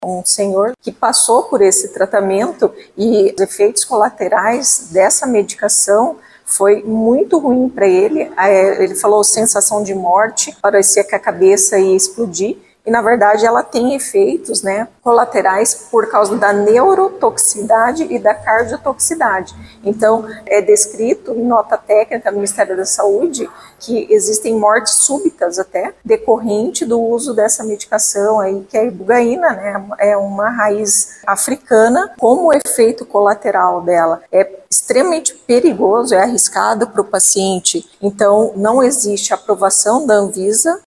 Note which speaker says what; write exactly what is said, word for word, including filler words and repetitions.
Speaker 1: um senhor que passou por esse tratamento e os efeitos colaterais dessa medicação foi muito ruim para ele. Ele falou sensação de morte, parecia que a cabeça ia explodir. E, na verdade, ela tem efeitos, né, colaterais por causa da neurotoxicidade e da cardiotoxicidade. Então, é descrito em nota técnica do Ministério da Saúde que existem mortes súbitas até, decorrente do uso dessa medicação aí, que é a ibogaína, né, é uma raiz africana, como efeito colateral dela é extremamente perigoso, é arriscado para o paciente. Então, não existe aprovação da Anvisa